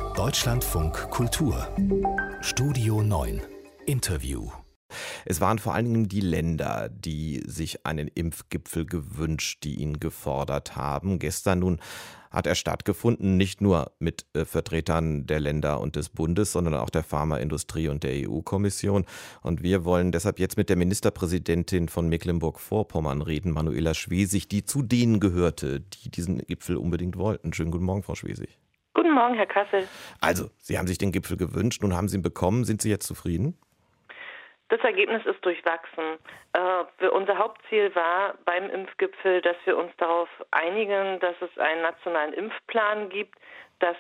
Deutschlandfunk Kultur Studio 9 Interview. Es waren vor allen Dingen die Länder, die sich einen Impfgipfel gewünscht, die ihn gefordert haben. Gestern nun hat er stattgefunden, nicht nur mit Vertretern der Länder und des Bundes, sondern auch der Pharmaindustrie und der EU-Kommission. Und wir wollen deshalb jetzt mit der Ministerpräsidentin von Mecklenburg-Vorpommern reden, Manuela Schwesig, die zu denen gehörte, die diesen Gipfel unbedingt wollten. Schönen guten Morgen, Frau Schwesig. Guten Morgen, Herr Kassel. Also, Sie haben sich den Gipfel gewünscht, nun haben Sie ihn bekommen. Sind Sie jetzt zufrieden? Das Ergebnis ist durchwachsen. Unser Hauptziel war beim Impfgipfel, dass wir uns darauf einigen, dass es einen nationalen Impfplan gibt. Das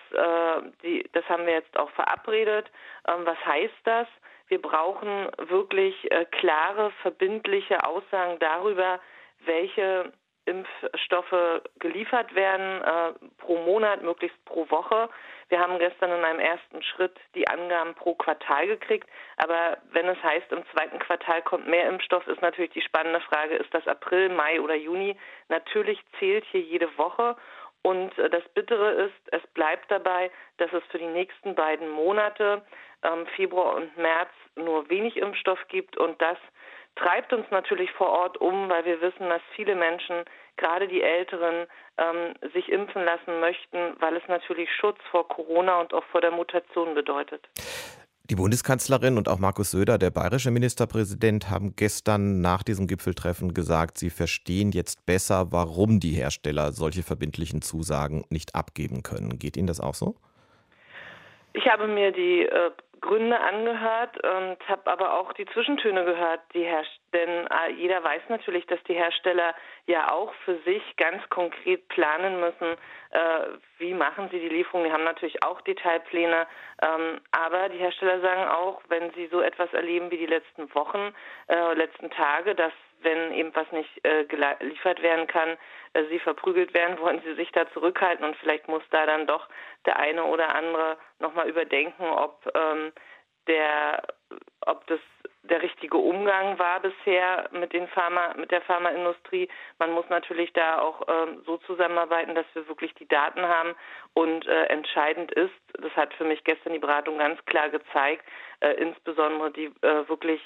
haben wir jetzt auch verabredet. Was heißt das? Wir brauchen wirklich klare, verbindliche Aussagen darüber, welche Impfstoffe geliefert werden, pro Monat, möglichst pro Woche. Wir haben gestern in einem ersten Schritt die Angaben pro Quartal gekriegt, aber wenn es heißt, im zweiten Quartal kommt mehr Impfstoff, ist natürlich die spannende Frage, ist das April, Mai oder Juni? Natürlich zählt hier jede Woche. Und das Bittere ist, es bleibt dabei, dass es für die nächsten beiden Monate, Februar und März, nur wenig Impfstoff gibt. Und das treibt uns natürlich vor Ort um, weil wir wissen, dass viele Menschen, gerade die Älteren, sich impfen lassen möchten, weil es natürlich Schutz vor Corona und auch vor der Mutation bedeutet. Die Bundeskanzlerin und auch Markus Söder, der bayerische Ministerpräsident, haben gestern nach diesem Gipfeltreffen gesagt, sie verstehen jetzt besser, warum die Hersteller solche verbindlichen Zusagen nicht abgeben können. Geht Ihnen das auch so? Ich habe mir die Gründe angehört und habe aber auch die Zwischentöne gehört, denn jeder weiß natürlich, dass die Hersteller ja auch für sich ganz konkret planen müssen, wie machen sie die Lieferung. Die haben natürlich auch Detailpläne, aber die Hersteller sagen auch, wenn sie so etwas erleben wie die letzten Wochen, letzten Tage, dass wenn eben was nicht geliefert werden kann, sie verprügelt werden, wollen sie sich da zurückhalten und vielleicht muss da dann doch der eine oder andere nochmal überdenken, ob das der richtige Umgang war bisher mit der Pharmaindustrie. Man muss natürlich da auch so zusammenarbeiten, dass wir wirklich die Daten haben und entscheidend ist, das hat für mich gestern die Beratung ganz klar gezeigt, insbesondere die wirklich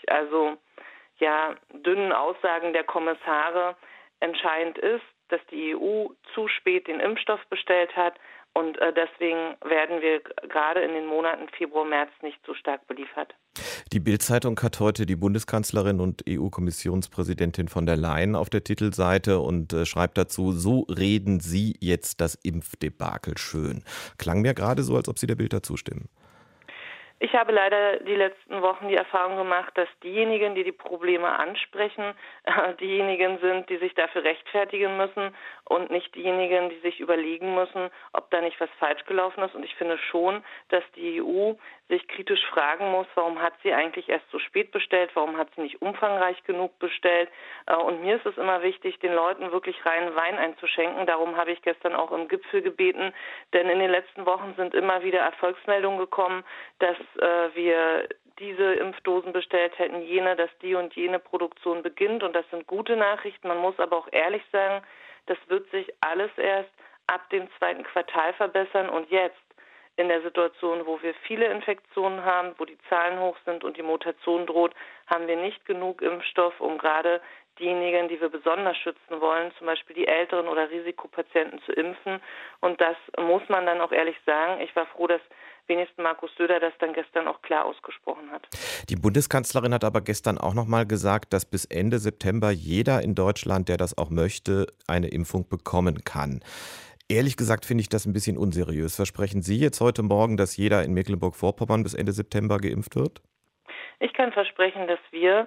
dünnen Aussagen der Kommissare, entscheidend ist, dass die EU zu spät den Impfstoff bestellt hat und deswegen werden wir gerade in den Monaten Februar, März nicht so stark beliefert. Die Bild-Zeitung hat heute die Bundeskanzlerin und EU-Kommissionspräsidentin von der Leyen auf der Titelseite und schreibt dazu, so reden Sie jetzt das Impfdebakel schön. Klang mir gerade so, als ob Sie der Bild dazu stimmen. Ich habe leider die letzten Wochen die Erfahrung gemacht, dass diejenigen, die die Probleme ansprechen, diejenigen sind, die sich dafür rechtfertigen müssen und nicht diejenigen, die sich überlegen müssen, ob da nicht was falsch gelaufen ist. Und ich finde schon, dass die EU sich kritisch fragen muss, warum hat sie eigentlich erst so spät bestellt, warum hat sie nicht umfangreich genug bestellt. Und mir ist es immer wichtig, den Leuten wirklich reinen Wein einzuschenken. Darum habe ich gestern auch im Gipfel gebeten, denn in den letzten Wochen sind immer wieder Erfolgsmeldungen gekommen, dass wir diese Impfdosen bestellt hätten, dass die und jene Produktion beginnt. Und das sind gute Nachrichten. Man muss aber auch ehrlich sagen, das wird sich alles erst ab dem zweiten Quartal verbessern. Und jetzt in der Situation, wo wir viele Infektionen haben, wo die Zahlen hoch sind und die Mutation droht, haben wir nicht genug Impfstoff, um gerade diejenigen, die wir besonders schützen wollen, zum Beispiel die Älteren oder Risikopatienten zu impfen. Und das muss man dann auch ehrlich sagen. Ich war froh, dass wenigstens Markus Söder das dann gestern auch klar ausgesprochen hat. Die Bundeskanzlerin hat aber gestern auch noch mal gesagt, dass bis Ende September jeder in Deutschland, der das auch möchte, eine Impfung bekommen kann. Ehrlich gesagt finde ich das ein bisschen unseriös. Versprechen Sie jetzt heute Morgen, dass jeder in Mecklenburg-Vorpommern bis Ende September geimpft wird? Ich kann versprechen, dass wir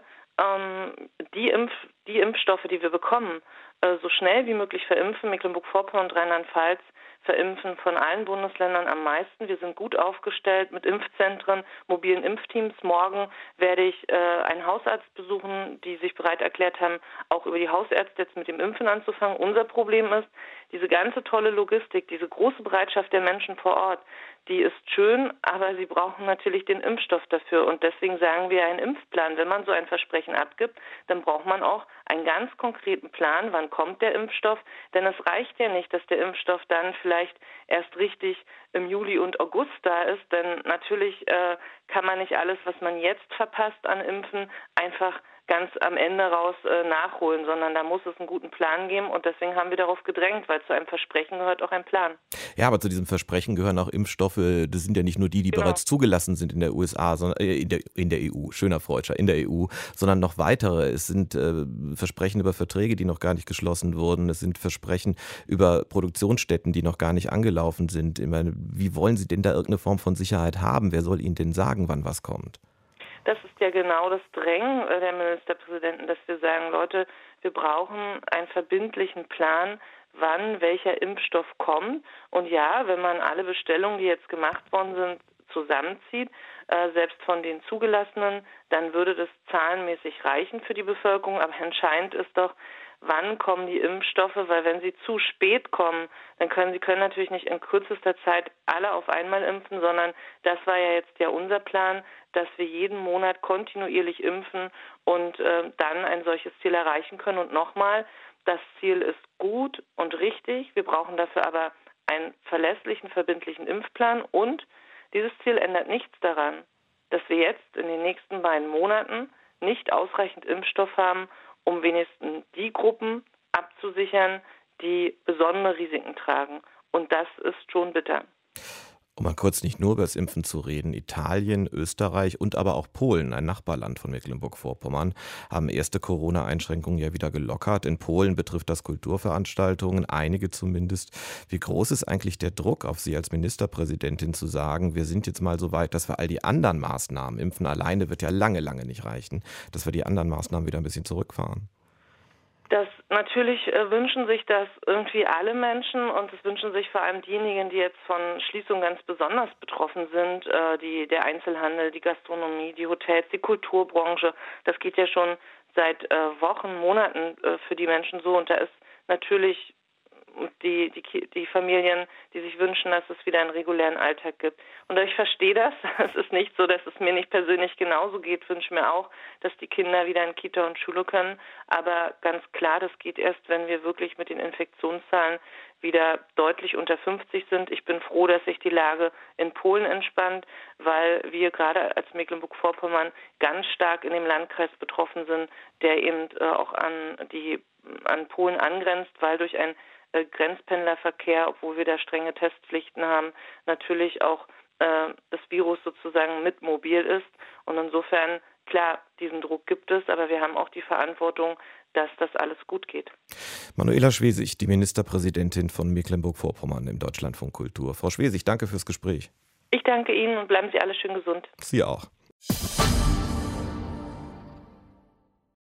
die Impfstoffe, die wir bekommen, so schnell wie möglich verimpfen. Mecklenburg-Vorpommern und Rheinland-Pfalz verimpfen von allen Bundesländern am meisten. Wir sind gut aufgestellt mit Impfzentren, mobilen Impfteams. Morgen werde ich einen Hausarzt besuchen, die sich bereit erklärt haben, auch über die Hausärzte jetzt mit dem Impfen anzufangen. Unser Problem ist, diese ganze tolle Logistik, diese große Bereitschaft der Menschen vor Ort, die ist schön, aber sie brauchen natürlich den Impfstoff dafür. Und deswegen sagen wir einen Impfplan. Wenn man so ein Versprechen abgibt, dann braucht man auch einen ganz konkreten Plan, wann kommt der Impfstoff. Denn es reicht ja nicht, dass der Impfstoff dann vielleicht erst richtig im Juli und August da ist. Denn natürlich kann man nicht alles, was man jetzt verpasst an Impfen, einfach ganz am Ende raus nachholen, sondern da muss es einen guten Plan geben und deswegen haben wir darauf gedrängt, weil zu einem Versprechen gehört auch ein Plan. Ja, aber zu diesem Versprechen gehören auch Impfstoffe, das sind ja nicht nur die Genau. bereits zugelassen sind in der USA, sondern in der EU, schöner Freudscher, in der EU, sondern noch weitere. Es sind Versprechen über Verträge, die noch gar nicht geschlossen wurden. Es sind Versprechen über Produktionsstätten, die noch gar nicht angelaufen sind. Ich meine, wie wollen Sie denn da irgendeine Form von Sicherheit haben? Wer soll Ihnen denn sagen, wann was kommt? Das ist ja genau das Drängen der Ministerpräsidenten, dass wir sagen, Leute, wir brauchen einen verbindlichen Plan, wann welcher Impfstoff kommt. Und ja, wenn man alle Bestellungen, die jetzt gemacht worden sind, zusammenzieht, selbst von den Zugelassenen, dann würde das zahlenmäßig reichen für die Bevölkerung. Aber entscheidend ist doch, wann kommen die Impfstoffe, weil wenn sie zu spät kommen, dann können natürlich nicht in kürzester Zeit alle auf einmal impfen, sondern das war ja jetzt unser Plan, dass wir jeden Monat kontinuierlich impfen und dann ein solches Ziel erreichen können. Und nochmal, das Ziel ist gut und richtig, wir brauchen dafür aber einen verlässlichen, verbindlichen Impfplan und dieses Ziel ändert nichts daran, dass wir jetzt in den nächsten beiden Monaten nicht ausreichend Impfstoff haben, um wenigstens die Gruppen abzusichern, die besondere Risiken tragen. Und das ist schon bitter. Um mal kurz nicht nur über das Impfen zu reden, Italien, Österreich und aber auch Polen, ein Nachbarland von Mecklenburg-Vorpommern, haben erste Corona-Einschränkungen ja wieder gelockert. In Polen betrifft das Kulturveranstaltungen, einige zumindest. Wie groß ist eigentlich der Druck auf Sie als Ministerpräsidentin zu sagen, wir sind jetzt mal so weit, dass wir all die anderen Maßnahmen, Impfen alleine wird ja lange, lange nicht reichen, dass wir die anderen Maßnahmen wieder ein bisschen zurückfahren? Natürlich wünschen sich das irgendwie alle Menschen und es wünschen sich vor allem diejenigen, die jetzt von Schließungen ganz besonders betroffen sind, der Einzelhandel, die Gastronomie, die Hotels, die Kulturbranche. Das geht ja schon seit Wochen, Monaten für die Menschen so und da ist natürlich die Familien, die sich wünschen, dass es wieder einen regulären Alltag gibt. Und ich verstehe das. Es ist nicht so, dass es mir nicht persönlich genauso geht. Ich wünsche mir auch, dass die Kinder wieder in Kita und Schule können. Aber ganz klar, das geht erst, wenn wir wirklich mit den Infektionszahlen wieder deutlich unter 50 sind. Ich bin froh, dass sich die Lage in Polen entspannt, weil wir gerade als Mecklenburg-Vorpommern ganz stark in dem Landkreis betroffen sind, der eben auch an Polen angrenzt, weil durch ein Grenzpendlerverkehr, obwohl wir da strenge Testpflichten haben, natürlich auch das Virus sozusagen mit mobil ist. Und insofern, klar, diesen Druck gibt es, aber wir haben auch die Verantwortung, dass das alles gut geht. Manuela Schwesig, die Ministerpräsidentin von Mecklenburg-Vorpommern im Deutschlandfunk Kultur. Frau Schwesig, danke fürs Gespräch. Ich danke Ihnen und bleiben Sie alle schön gesund. Sie auch.